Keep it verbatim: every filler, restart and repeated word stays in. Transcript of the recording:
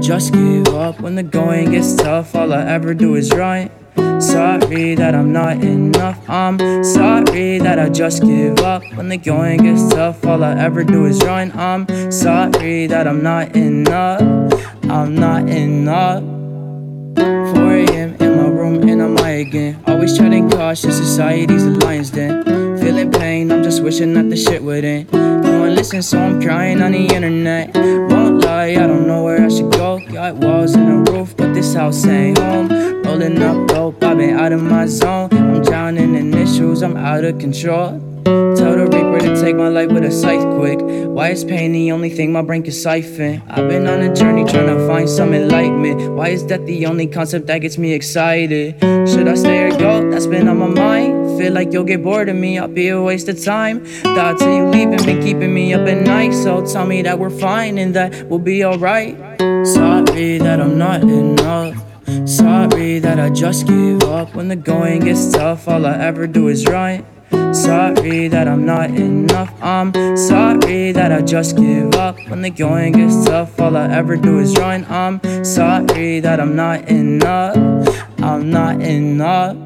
just give up when the going gets tough. All I ever do is run. Sorry that I'm not enough. I'm sorry that I just give up when the going gets tough. All I ever do is run. I'm sorry that I'm not enough. I'm not enough. four a.m. in my room and I'm high again. Always treading caution, society's a lion's den. Feeling pain, I'm just wishing that the shit would end. No one listens, so I'm crying on the internet. Won't lie, I don't know where I should go. Got walls and a roof, but this house ain't home. Rolling up dope, I've been out of my zone. I'm drowning in issues, I'm out of control. Tell the reaper to take my life with a scythe quick. Why is pain the only thing my brain can siphon? I've been on a journey trying to find some enlightenment. Why is that the only concept that gets me excited? Should I stay or go? That's been on my mind. Feel like you'll get bored of me, I'll be a waste of time. Thoughts of you leaving been keeping me up at night. So tell me that we're fine and that we'll be alright. Sorry that I'm not enough. Sorry that I just give up when the going gets tough. All I ever do is run. Sorry that I'm not enough. I'm sorry that I just give up when the going gets tough. All I ever do is run. I'm sorry that I'm not enough. I'm not enough.